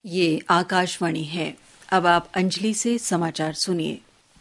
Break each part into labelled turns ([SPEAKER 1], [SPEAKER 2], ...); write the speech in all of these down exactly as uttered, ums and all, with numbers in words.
[SPEAKER 1] ये आकाशवाणी है। अब आप अंजलि से समाचार सुनिए।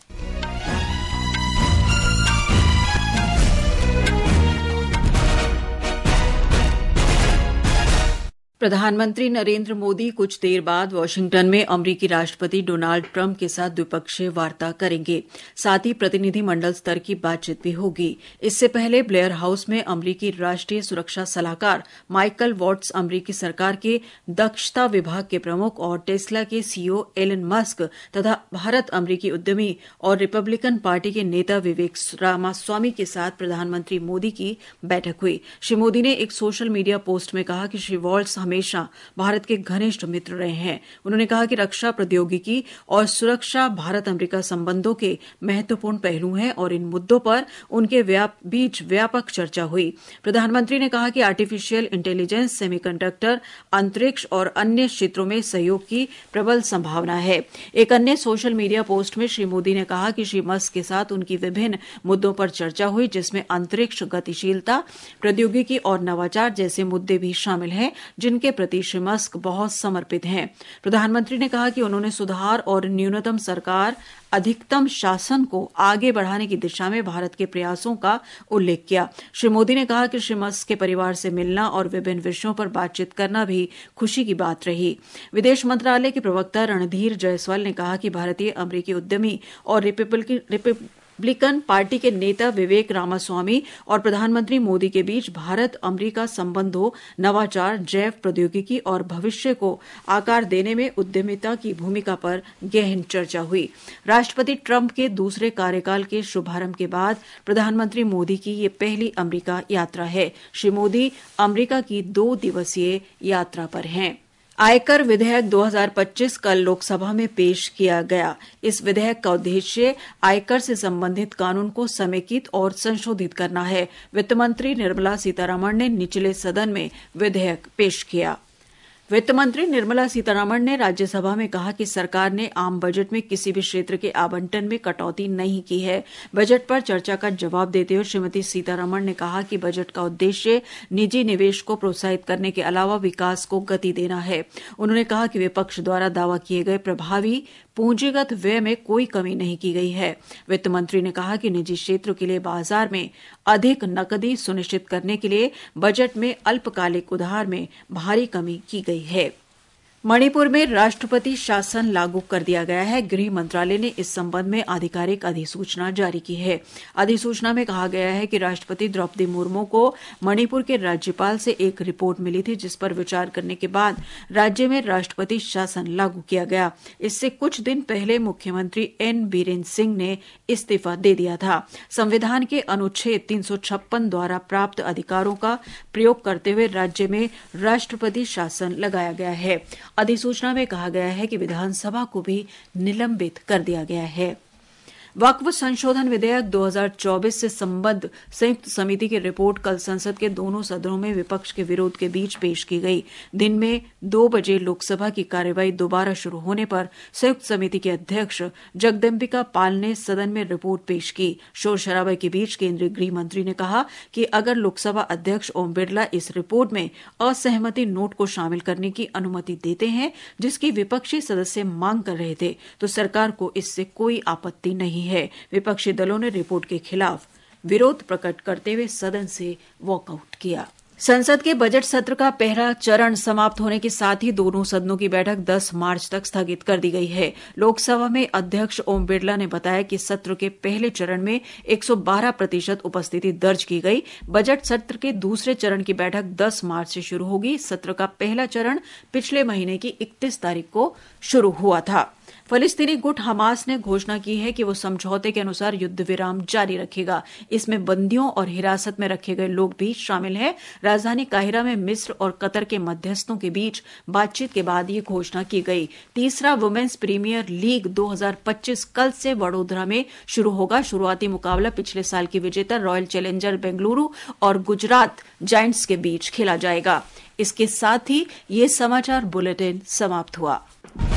[SPEAKER 1] प्रधानमंत्री नरेंद्र मोदी कुछ देर बाद वाशिंगटन में अमेरिकी राष्ट्रपति डोनाल्ड ट्रंप के साथ द्विपक्षीय वार्ता करेंगे। साथ ही प्रतिनिधि मंडल स्तर की बातचीत भी होगी। इससे पहले ब्लेयर हाउस में अमेरिकी राष्ट्रीय सुरक्षा सलाहकार माइकल वॉट्स, अमेरिकी सरकार के दक्षता विभाग के प्रमुख और टेस्ला के सीईओ एलन मस्क तथा भारत अमेरिकी उद्यमी और रिपब्लिकन पार्टी के नेता विवेक रामास्वामी के साथ प्रधानमंत्री मोदी की बैठक हुई। श्री मोदी ने एक सोशल मीडिया पोस्ट में कहा कि श्री वॉट्स हमेशा भारत के घनिष्ठ मित्र रहे हैं। उन्होंने कहा कि रक्षा प्रौद्योगिकी और सुरक्षा भारत अमेरिका संबंधों के महत्वपूर्ण पहलू हैं और इन मुद्दों पर उनके व्याप, बीच व्यापक चर्चा हुई। प्रधानमंत्री ने कहा कि आर्टिफिशियल इंटेलिजेंस, सेमीकंडक्टर, अंतरिक्ष और अन्य क्षेत्रों में सहयोग की प्रबल संभावना है। एक अन्य सोशल मीडिया पोस्ट में श्री मोदी ने कहा कि श्री मस्क के साथ उनकी विभिन्न मुद्दों पर चर्चा हुई, जिसमें अंतरिक्ष, गतिशीलता, प्रौद्योगिकी और नवाचार जैसे मुद्दे भी शामिल हैं, जिनके प्रति श्री मस्क बहुत समर्पित हैं। प्रधानमंत्री ने कहा कि उन्होंने सुधार और न्यूनतम सरकार अधिकतम शासन को आगे बढ़ाने की दिशा में भारत के प्रयासों का उल्लेख किया। श्री मोदी ने कहा कि श्री मस्क के परिवार से मिलना और विभिन्न विषयों पर बातचीत करना भी खुशी की बात रही। विदेश मंत्रालय के प्रवक्ता रणधीर जायसवाल ने कहा कि भारतीय अमेरिकी उद्यमी और रिपब्लिकन रिपब्लिकन पार्टी के नेता विवेक रामास्वामी और प्रधानमंत्री मोदी के बीच भारत अमेरिका संबंधों, नवाचार, जैव प्रौद्योगिकी और भविष्य को आकार देने में उद्यमिता की भूमिका पर गहन चर्चा हुई। राष्ट्रपति ट्रंप के दूसरे कार्यकाल के शुभारंभ के बाद प्रधानमंत्री मोदी की ये पहली अमेरिका यात्रा है। श्री मोदी अमेरिका की दो दिवसीय यात्रा पर हैं। आयकर विधेयक दो हज़ार पच्चीस कल लोकसभा में पेश किया गया। इस विधेयक का उद्देश्य आयकर से संबंधित कानून को समेकित और संशोधित करना है। वित्त मंत्री निर्मला सीतारमण ने निचले सदन में विधेयक पेश किया। वित्त मंत्री निर्मला सीतारमण ने राज्यसभा में कहा कि सरकार ने आम बजट में किसी भी क्षेत्र के आवंटन में कटौती नहीं की है। बजट पर चर्चा का जवाब देते हुए श्रीमती सीतारमण ने कहा कि बजट का उद्देश्य निजी निवेश को प्रोत्साहित करने के अलावा विकास को गति देना है। उन्होंने कहा कि विपक्ष द्वारा दावा किए गए प्रभावी पूंजीगत व्यय में कोई कमी नहीं की गई है। वित्त मंत्री ने कहा कि निजी क्षेत्र के लिए बाजार में अधिक नकदी सुनिश्चित करने के लिए बजट में अल्पकालिक उधार में भारी कमी की गई है। मणिपुर में राष्ट्रपति शासन लागू कर दिया गया है। गृह मंत्रालय ने इस संबंध में आधिकारिक अधिसूचना जारी की है। अधिसूचना में कहा गया है कि राष्ट्रपति द्रौपदी मुर्मू को मणिपुर के राज्यपाल से एक रिपोर्ट मिली थी, जिस पर विचार करने के बाद राज्य में राष्ट्रपति शासन लागू किया गया। इससे कुछ दिन पहले मुख्यमंत्री एन बीरेन्द्र सिंह ने इस्तीफा दे दिया था। संविधान के अनुच्छेद तीन सौ छप्पन द्वारा प्राप्त अधिकारों का प्रयोग करते हुए राज्य में राष्ट्रपति शासन लगाया गया है। अधिसूचना में कहा गया है कि विधानसभा को भी निलंबित कर दिया गया है। वक्फ संशोधन विधेयक दो हज़ार चौबीस से संबद्ध संयुक्त समिति की रिपोर्ट कल संसद के दोनों सदनों में विपक्ष के विरोध के बीच पेश की गई। दिन में दो बजे लोकसभा की कार्यवाही दोबारा शुरू होने पर संयुक्त समिति के अध्यक्ष जगदम्बिका पाल ने सदन में रिपोर्ट पेश की। शोर शराबे के बीच केंद्रीय गृह मंत्री ने कहा कि अगर लोकसभा अध्यक्ष ओम बिरला इस रिपोर्ट में असहमति नोट को शामिल करने की अनुमति देते हैं, जिसकी विपक्षी सदस्य मांग कर रहे थे, तो सरकार को इससे कोई आपत्ति नहीं है। विपक्षी दलों ने रिपोर्ट के खिलाफ विरोध प्रकट करते हुए सदन से वॉकआउट किया। संसद के बजट सत्र का पहला चरण समाप्त होने के साथ ही दोनों सदनों की बैठक दस मार्च तक स्थगित कर दी गई है। लोकसभा में अध्यक्ष ओम बिरला ने बताया कि सत्र के पहले चरण में एक सौ बारह प्रतिशत उपस्थिति दर्ज की गई। बजट सत्र के दूसरे चरण की बैठक दस मार्च से शुरू होगी। सत्र का पहला चरण पिछले महीने की इकतीस तारीख को शुरू हुआ था। फलस्तीनी गुट हमास ने घोषणा की है कि वो समझौते के अनुसार युद्ध विराम जारी रखेगा। इसमें बंदियों और हिरासत में रखे गए लोग भी शामिल हैं। राजधानी काहिरा में मिस्र और कतर के मध्यस्थों के बीच बातचीत के बाद ये घोषणा की गई। तीसरा वुमेन्स प्रीमियर लीग दो हज़ार पच्चीस कल से वडोदरा में शुरू होगा। शुरुआती मुकाबला पिछले साल की विजेता रॉयल चैलेंजर बेंगलुरु और गुजरात जायंट्स के बीच खेला जाएगा। इसके साथ ही ये समाचार बुलेटिन समाप्त हुआ।